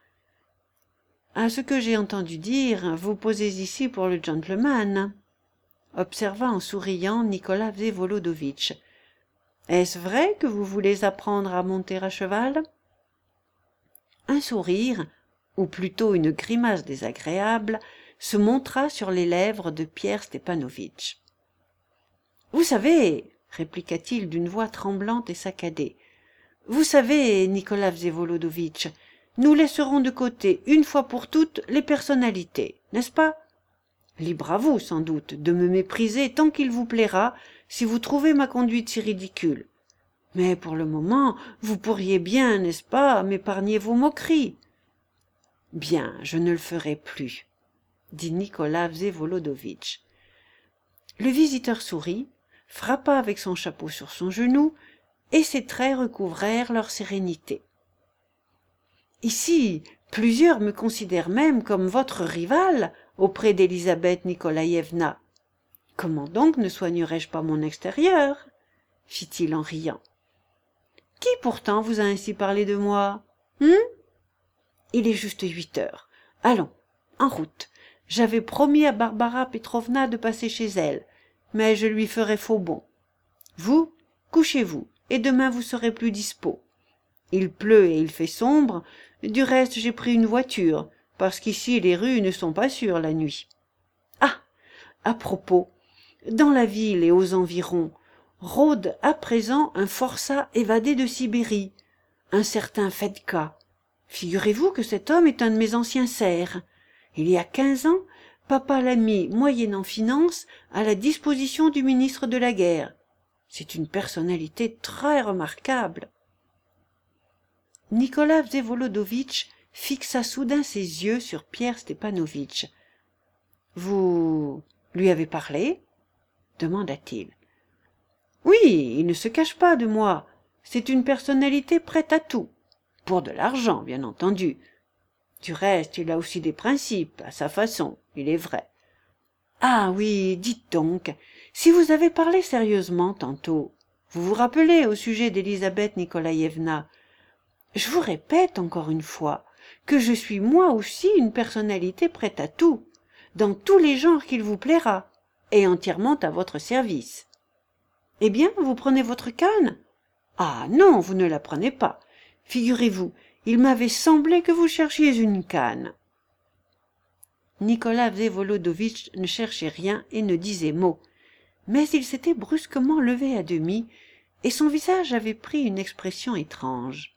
À ce que j'ai entendu dire, vous posez ici pour le gentleman, observa en souriant Nicolas Vsevolodovitch. Est-ce vrai que vous voulez apprendre à monter à cheval ? Un sourire, ou plutôt une grimace désagréable, se montra sur les lèvres de Pierre Stepanovitch. « Vous savez, répliqua-t-il d'une voix tremblante et saccadée, « vous savez, Nicolas Vsevolodovitch, nous laisserons de côté une fois pour toutes les personnalités, n'est-ce pas ? Libre à vous, sans doute, de me mépriser tant qu'il vous plaira, si vous trouvez ma conduite si ridicule. Mais pour le moment, vous pourriez bien, n'est-ce pas, m'épargner vos moqueries. »« Bien, je ne le ferai plus, » dit Nicolas Vsevolodovitch. Le visiteur sourit, frappa avec son chapeau sur son genou, et ses traits recouvrèrent leur sérénité. « Ici, plusieurs me considèrent même comme votre rival auprès d'Elisabeth Nikolaïevna. Comment donc ne soignerais-je pas mon extérieur ? Fit-il en riant. Qui pourtant vous a ainsi parlé de moi ? Hum ? Il est juste huit heures. Allons, en route. J'avais promis à Barbara Petrovna de passer chez elle, mais je lui ferai faux bond. Vous, couchez-vous, et demain vous serez plus dispos. Il pleut et il fait sombre, du reste j'ai pris une voiture, parce qu'ici les rues ne sont pas sûres la nuit. Ah, à propos, dans la ville et aux environs, rôde à présent un forçat évadé de Sibérie, un certain Fedka. Figurez-vous que cet homme est un de mes anciens serfs. Il y a quinze ans, papa l'a mis, moyennant finance, à la disposition du ministre de la guerre. C'est une personnalité très remarquable. Nicolas Vsevolodovitch fixa soudain ses yeux sur Pierre Stepanovitch. « Vous lui avez parlé ?» demanda-t-il. « Oui, il ne se cache pas de moi. C'est une personnalité prête à tout. Pour de l'argent, bien entendu. Du reste, il a aussi des principes, à sa façon, il est vrai. Ah oui, dites donc, si vous avez parlé sérieusement tantôt, vous vous rappelez au sujet d'Elisabeth Nikolaïevna, je vous répète encore une fois que je suis moi aussi une personnalité prête à tout, dans tous les genres qu'il vous plaira, et entièrement à votre service. Eh bien, vous prenez votre canne? Ah non, vous ne la prenez pas. Figurez-vous, il m'avait semblé que vous cherchiez une canne. Nicolas Vsevolodovitch ne cherchait rien et ne disait mot, mais il s'était brusquement levé à demi, et son visage avait pris une expression étrange.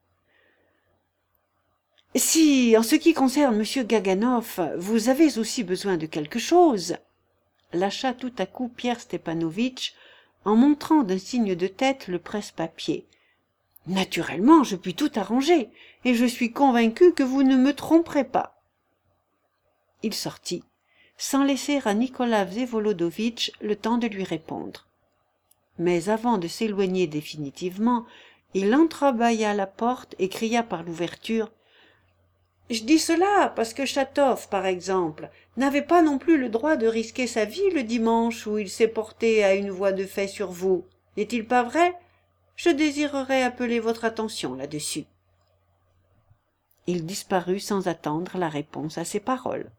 « Si, en ce qui concerne M. Gaganov, vous avez aussi besoin de quelque chose, » lâcha tout à coup Pierre Stepanovitch, en montrant d'un signe de tête le presse-papier. « Naturellement, je puis tout arranger, et je suis convaincu que vous ne me tromperez pas. » Il sortit, sans laisser à Nicolas Vsevolodovitch le temps de lui répondre. Mais avant de s'éloigner définitivement, il entrebâilla la porte et cria par l'ouverture: « Je dis cela parce que Chatov, par exemple, n'avait pas non plus le droit de risquer sa vie le dimanche où il s'est porté à une voie de fait sur vous. N'est-il pas vrai? Je désirerais appeler votre attention là-dessus. » Il disparut sans attendre la réponse à ses paroles.